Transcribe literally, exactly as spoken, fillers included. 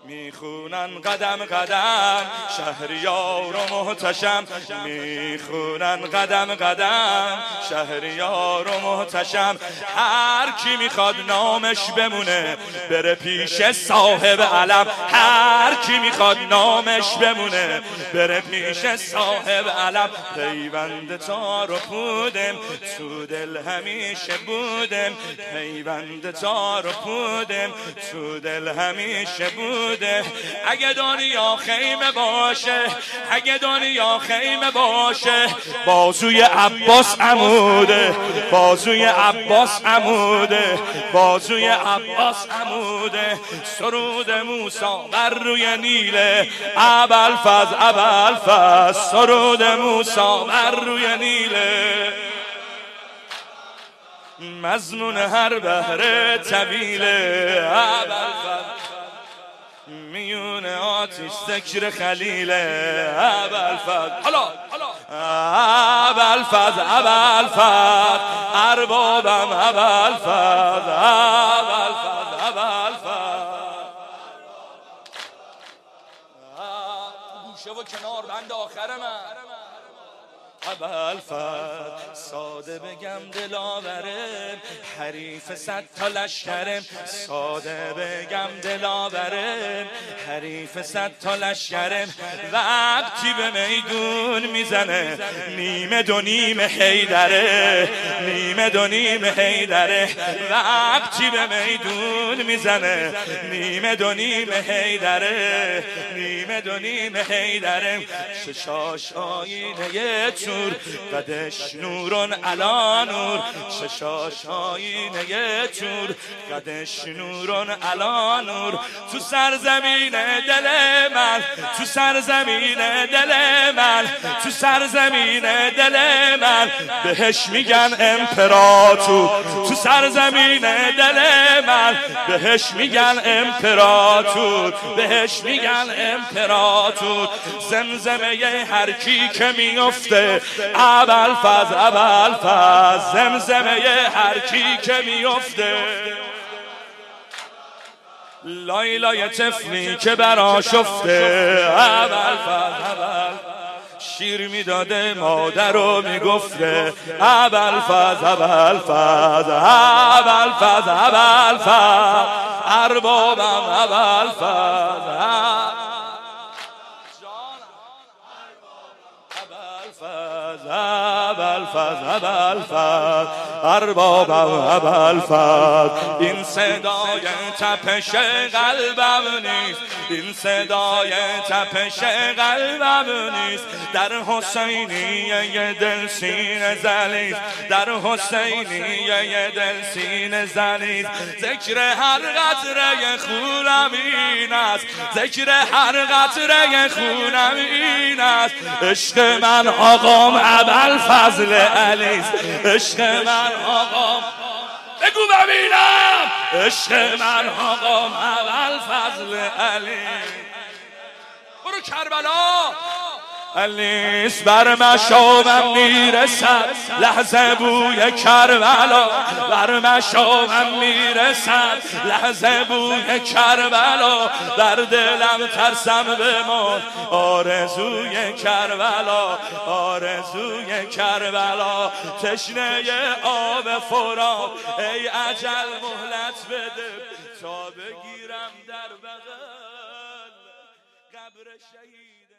میخونن قدم قدم شهریار و محتشم، میخونن قدم قدم شهریار و محتشم. هر کی میخواد نامش بمونه بره پیش صاحب علم، هر کی میخواد نامش بمونه بره پیش صاحب علم. پیوند تار و پودم تو دل همیشه بودم، پیوند تار و پودم تو دل همیشه بودم. اگه دنیا خیمه باشه، اگه دنیا خیمه باشه، بازوی عباس عموده، بازوی عباس عموده، بازوی عباس عموده. سرود موسی بر روی نیله ابوالفضل ابوالفضل، سرود موسی بر روی نیله. مضمون هر بحر طویله ابوالفضل، میون آتش ذکر خلیله ابوالفضل. حالا ابوالفضل ابوالفضل اربابم ابوالفضل ابوالفضل ابوالفضل. گوشه و کنار بند آخر من ابوالفضل. ساده بگم دلاورم حریف صد تا لشکرم، ساده بگم دلاورم حریف صد تا لشکرم. وقتی به میدون میزنه نیمه دو نیمه حیدره، نیمه دو نیمه حیدره. وقتی به میدون میزنه نیمه دو نیمه حیدره، نیمه دو نیمه حیدره. ششاش آینه چون قدش نورون علا نور، ششاش آینه چور قدش نورون علا نور. تو سرزمین دل من، تو سرزمین دل من، تو سرزمین دل من بهش میگن امپراتور، تو سرزمین دل من بهش میگن امپراتور، بهش میگن امپراتور. زمزمه هر کی که میفته ابوالفضل ابوالفضل، زمزمه هر کی که میفته. لایلای طفلی که برآشفته ابوالفضل ابوالفضل، شیر میداده مادر رو میگفته ابوالفضل ابوالفضل ابوالفضل ابوالفضل اربابم ابوالفضل ابوالفضل ابوالفضل اربابم ابوالفضل. این صدای تپش قلبم نیست، این صدای تپش قلبم نیست. در حسینیه دل سینه زلیز، در حسینیه دل سینه زلیز. ذکر هر قطره خونم این است، ذکر هر قطره خونم این است. عشق من آقام ابوالفضل علیست، عشق من آقام، بگو ببینم، عشق من آقام ابوالفضل علیست. برو کربلا علیست. بر مشامم میرسد لحظه بوی کربلا، بر مشامم میرسد لحظه بوی کربلا. در دلم ترسم بمون آرزوی کربلا، آرزوی کربلا. تشنه آب فرات ای اجل مهلت بده تا بگیرم در بغل قبر شهید.